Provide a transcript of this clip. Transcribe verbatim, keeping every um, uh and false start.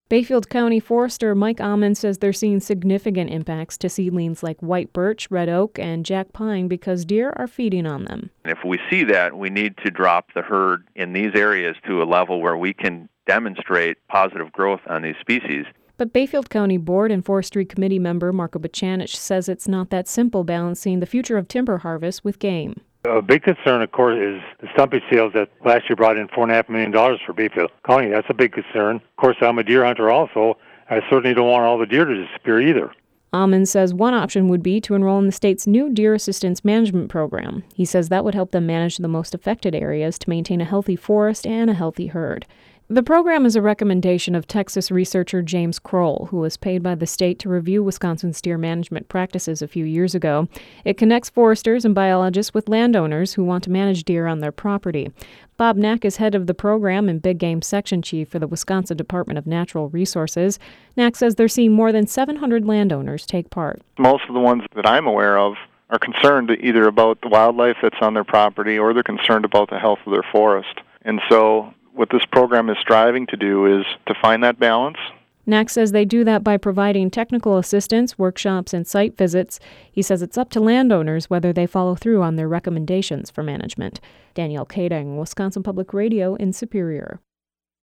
Bayfield County Forester Mike Amon says they're seeing significant impacts to seedlings like white birch, red oak, and jack pine because deer are feeding on them. If we see that, we need to drop the herd in these areas to a level where we can demonstrate positive growth on these species. But Bayfield County Board and Forestry Committee member Marco Bachanich says it's not that simple balancing the future of timber harvest with game. A big concern, of course, is the stumpage sales that last year brought in four point five million dollars for Bayfield County. That's a big concern. Of course, I'm a deer hunter also. I certainly don't want all the deer to disappear either. Amon says one option would be to enroll in the state's new Deer Assistance Management Program. He says that would help them manage the most affected areas to maintain a healthy forest and a healthy herd. The program is a recommendation of Texas researcher James Kroll, who was paid by the state to review Wisconsin's deer management practices a few years ago. It connects foresters and biologists with landowners who want to manage deer on their property. Bob Knack is head of the program and big game section chief for the Wisconsin Department of Natural Resources. Knack says they're seeing more than seven hundred landowners take part. Most of the ones that I'm aware of are concerned either about the wildlife that's on their property or they're concerned about the health of their forest. And so what this program is striving to do is to find that balance. Knack says they do that by providing technical assistance, workshops, and site visits. He says it's up to landowners whether they follow through on their recommendations for management. Danielle Kading, Wisconsin Public Radio in Superior.